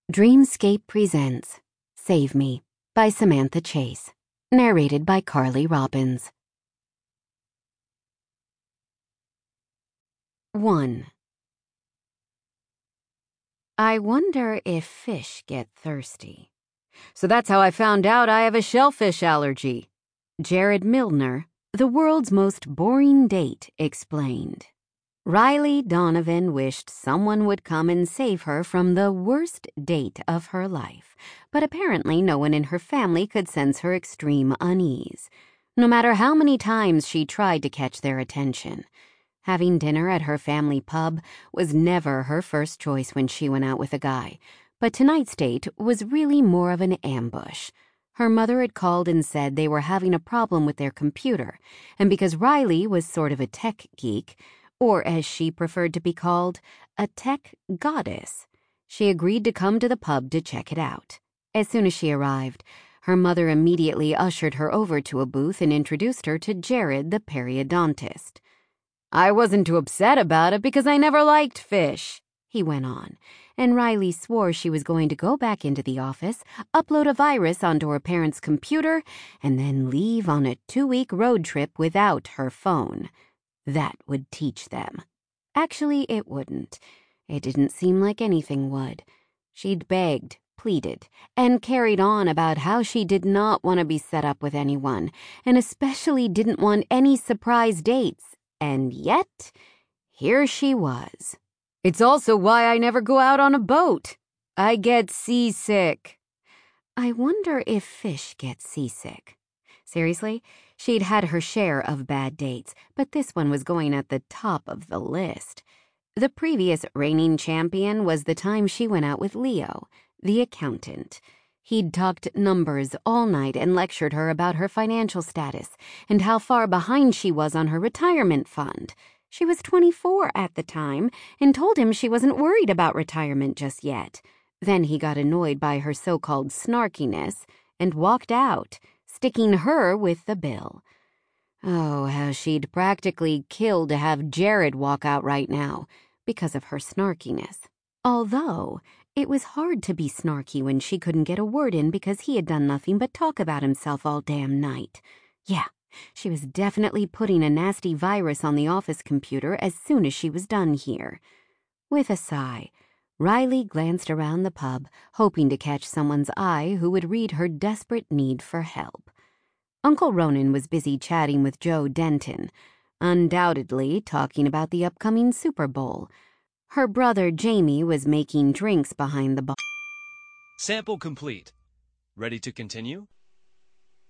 Dreamscape presents Save Me by Samantha Chase, narrated by Carly Robbins. 1. I wonder if fish get thirsty. So that's how I found out I have a shellfish allergy. Jared Milner, the world's most boring date, explained. Riley Donovan wished someone would come and save her from the worst date of her life, but apparently no one in her family could sense her extreme unease, no matter how many times she tried to catch their attention. Having dinner at her family pub was never her first choice when she went out with a guy, but tonight's date was really more of an ambush. Her mother had called and said they were having a problem with their computer, and because Riley was sort of a tech geek, or as she preferred to be called, a tech goddess, she agreed to come to the pub to check it out. As soon as she arrived, her mother immediately ushered her over to a booth and introduced her to Jared, the periodontist. "I wasn't too upset about it because I never liked fish," he went on, and Riley swore she was going to go back into the office, upload a virus onto her parents' computer, and then leave on a 2-week road trip without her phone. That would teach them. Actually, it wouldn't. It didn't seem like anything would. She'd begged, pleaded, and carried on about how she did not want to be set up with anyone, and especially didn't want any surprise dates. And yet, here she was. "It's also why I never go out on a boat. I get seasick." I wonder if fish get seasick. Seriously, she'd had her share of bad dates, but this one was going at the top of the list. The previous reigning champion was the time she went out with Leo, the accountant. He'd talked numbers all night and lectured her about her financial status and how far behind she was on her retirement fund. She was 24 at the time and told him she wasn't worried about retirement just yet. Then he got annoyed by her so-called snarkiness and walked out, sticking her with the bill. Oh, how she'd practically kill to have Jared walk out right now because of her snarkiness. Although it was hard to be snarky when she couldn't get a word in because he had done nothing but talk about himself all damn night. Yeah, she was definitely putting a nasty virus on the office computer as soon as she was done here. With a sigh, Riley glanced around the pub, hoping to catch someone's eye who would read her desperate need for help. Uncle Ronan was busy chatting with Joe Denton, undoubtedly talking about the upcoming Super Bowl. Her brother Jamie was making drinks behind the bar. Sample complete. Ready to continue?